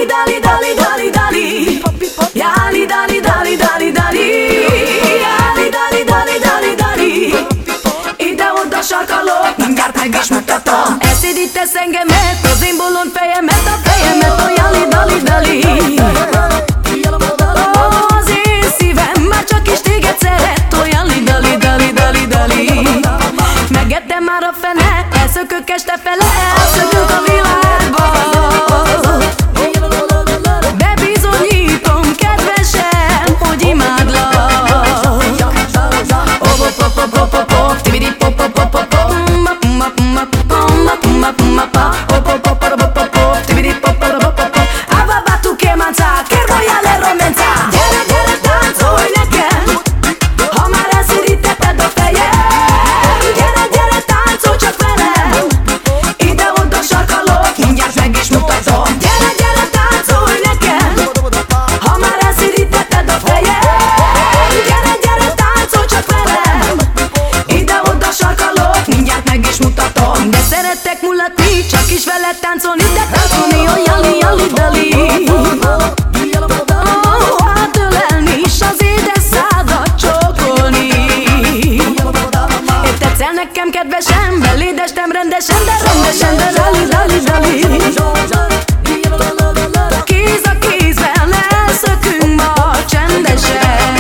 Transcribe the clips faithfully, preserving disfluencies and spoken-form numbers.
Jali, dali, dali, dali, dali. Jali, dali, dali, dali, dali. Jali, dali, dali, dali, dali. Ide-oda sarkalok, mindjárt meg is mutatom. Elszédítesz engemet, az én bolond fejemet, a fejemet, a jali, dali, dali. Az én szívem már csak is téged szeret, a jali, dali, dali, dali, dali. Megettem már a fene, elszökök este fele, elszökök a világba. Bebizonyítom, kedvesem, hogy imádlak. Op-op-op-op-op-op, tibidi-pop-pop-pop-pop, ma-ma-ma-ma-ma-ma-ma-ma-ma, op-op-op-pop-pop-pop, tibidi-pop-pop-pop-pop. Ava-va, tu che manza, che royale romanza. Gyere, gyere, táncolj nekem, ha már elszírítetted a fejem. Gyere, gyere, táncolj csak velem, ide-oda sarkalok, mindjárt meg is mutatom. Gyere, gyere, táncolj nekem, ha már elszírítetted a fejem. Gyere, gyere, táncolj csak velem, ide-oda sarkalok, mindjárt meg is mutatom. De szerettek mulatni, csak is veled táncolni, de táncolni a jali, jali, dali. Hát ölelni is az édes szádat csókolni. Épp tetszel nekem, kedvesem, beléd estem rendesen, de rendesen, de dali, dali, dali. Kéz a kézben elszökünk ma csendesen.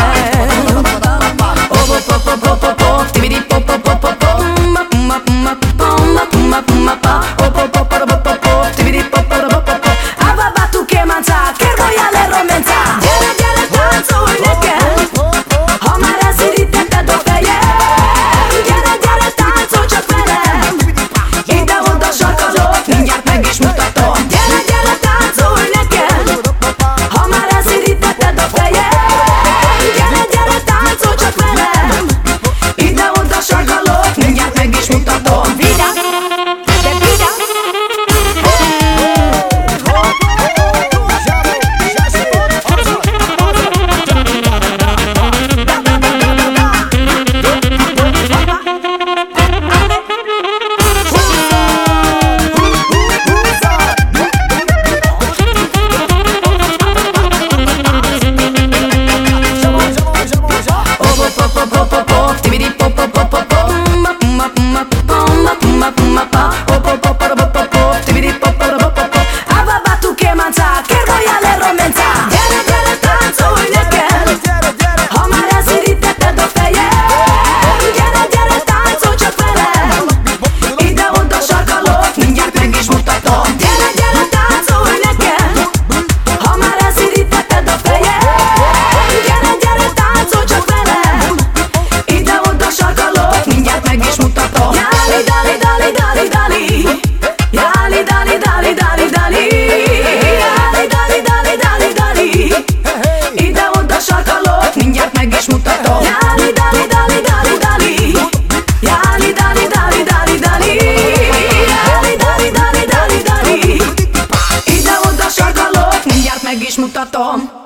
Op-op-op-op-pop-pop, tibidi-pop-pop-pop-pop, ma-ma-ma-ma-ma-ma-ma-ma, op-op-op-pop-pop-pop, tibidi-pop-pop-pop-pop. Ava-va, tu che manza, che royale romanza. Gyere, gyere, táncolj nekem, ha már elszírítetted a fejem. Gyere, gyere, táncolj csak velem, ide-oda sarkalok, mindjárt meg is mutatom. Gyere, gyere, táncolj nekem, ha már elszírítetted a fejem. Gyere, gyere, táncolj csak velem, ide-oda sarkalok, mindjárt meg is mutatom. Vida, de vida. Op-op-op-pop-pop-pop, tibidi-pop-pop-pop-pop, ma-ma-ma-ma-ma-ma-ma-ma, op-op-op-pop-pop-pop, tibidi-pop-pop-pop-pop. Ava-va, tu che manza, che royale romanza. Gyere, gyere, táncolj nekem, ha már elszírítetted a fejem. Gyere, gyere, táncolj csak velem, ide-oda sarkalok, mindjárt meg is mutatom. Gyere, gyere, táncolj nekem, ha már elszírítetted a fejem. Gyere, gyere, táncolj csak velem, ide-oda sarkalok, mindjárt meg is mutatom. Jali, dali, dali, dali, dali. Jali, dali, dali, dali, dali. Jali, dali, dali, dali, dali. Ide-oda sarkalok, mindjárt meg is mutatom. Jali, dali, dali, dali, dali. Jali, dali, dali, dali, dali. Jali, dali, dali, dali, dali. Ide-oda sarkalok, mindjárt meg is mutatom.